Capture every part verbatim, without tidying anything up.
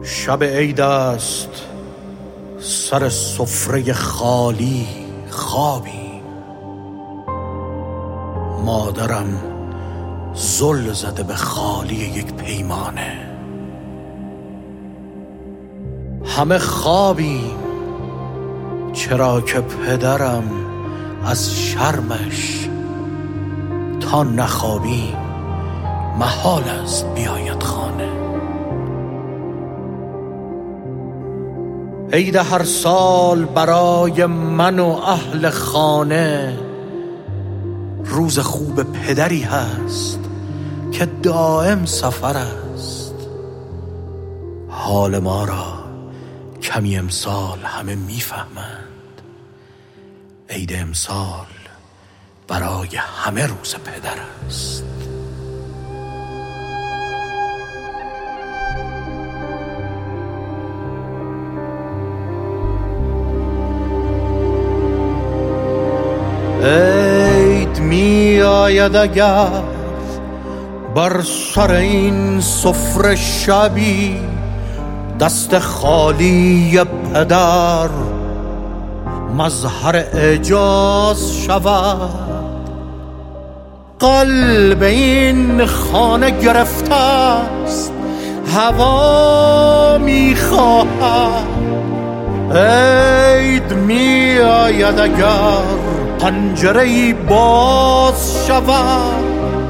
شب عید است، سر سفره خالی خوابی. مادرم زل زده به خالی یک پیمانه. همه خوابیم، چرا که پدرم از شرمش تا نخوابیم محال است بیاید خانه. عید هر سال برای من و اهل خانه روز خوب پدری هست که دائم سفر است. حال ما را کمی امسال همه میفهمند. عید امسال برای همه روز پدر است. عید می آید اگر بر سر این سفره شبی دست خالی پدر مظهر اعجاز شود. قلب این خانه گرفته است، هوا می خواهد. عید می آید اگر پنجره‌ای باز شود.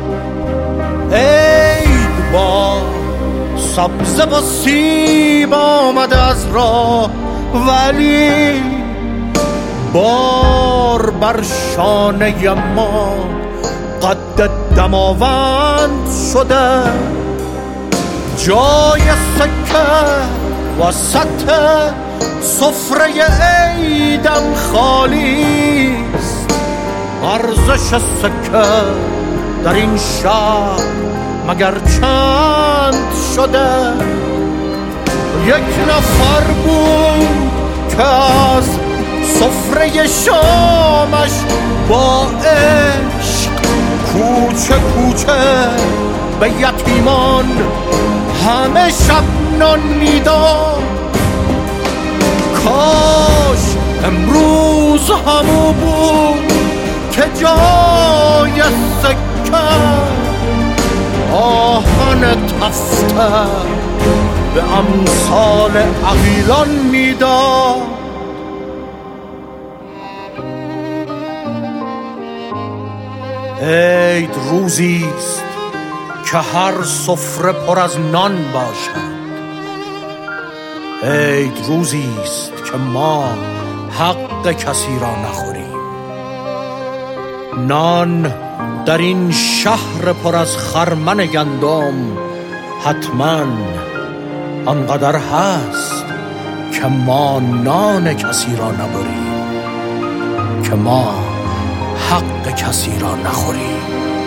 عید با سبزه و سیب آمده از راه، ولی بار بر شانه ما قد دماوند شده. جای سکه وسط سفره عیدم خالی است. ارزش سکه در این شهر مگر چند شده؟ یک نفر بود که از سفره شامش با عشق کوچه کوچه به یتیمان همه شب نان میداد. کاش امروز همو بود که جای سکه آهن تفته به امثال عقیلان میداد. عید روزیست که هر سفره پر از نان باشد. عید روزیست که ما حق کسی را نخوریم. نان در این شهر پر از خرمن گندم حتما آنقدر هست که ما نان کسی را نبریم، که ما حق کسی را نخوریم.